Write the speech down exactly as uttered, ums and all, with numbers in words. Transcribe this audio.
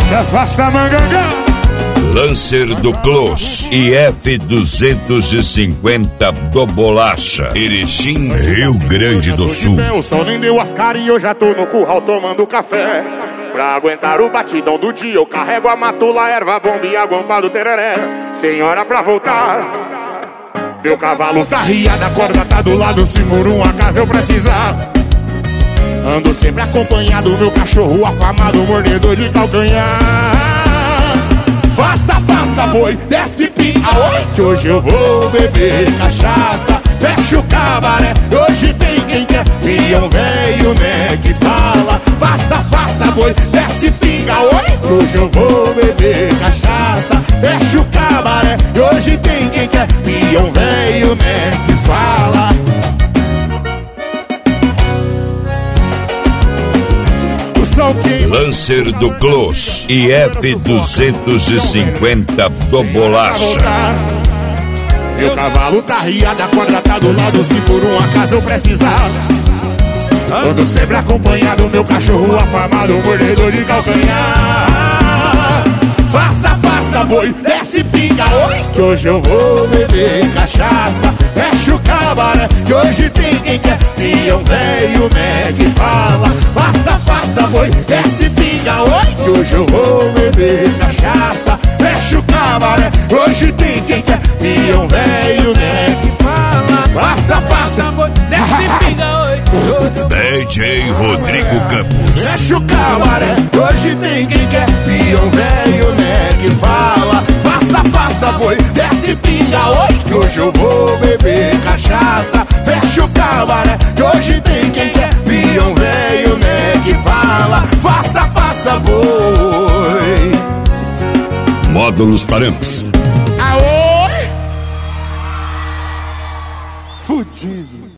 Afasta, afasta, mangangá. Lancer do Close e F duzentos e cinquenta do Bolacha, Erechim, Rio Grande do Sul. O sol nem deu as caras e eu já tô no curral tomando café. Pra aguentar o batidão do dia eu carrego a matula, erva, bomba e a guampa do tereré. Senhora pra voltar, meu cavalo tá riado, a corda tá do lado, se por um acaso eu precisar. Ando sempre acompanhado, meu cachorro afamado, mordedor de calcanhar. Afasta, afasta, boi, desce pinga, oi, que hoje eu vou beber cachaça. Fecha o cabaré, hoje tem quem quer, peão velho, né, que fala. Afasta, afasta, boi, desce pinga, oi, que hoje eu vou beber cachaça. Fecha o cabaré, hoje tem quem quer, peão velho, né, que fala. Lancer do Close e F duzentos e cinquenta do Bolacha. Meu cavalo tá riado, a corda tá do lado, se por um acaso eu precisar. Ando sempre acompanhado, meu cachorro afamado, mordedor de calcanhar. Afasta, afasta, boi, desce pinga, oi, que hoje eu vou beber cachaça. Fecha o cabaré, que hoje tem quem quer, peão velho, né, que fala. Afasta, afasta, boi, desce pinga, oi, que hoje eu vou beber cachaça. Fecha o cabaré, hoje tem quem quer, peão velho, né, que fala. Afasta, afasta, boi, desce pinga, oi. D J Rodrigo Campos. Fecha o cabaré, hoje tem quem quer, peão velho, né, que fala. Afasta, afasta, boi, desce pinga, oi, que hoje eu vou beber cachaça. Fecha o cabaré, que hoje tem quem quer, peão velho, né, que fala. Afasta, afasta, boi. Módulos Paranhos. Aoi! Fudido.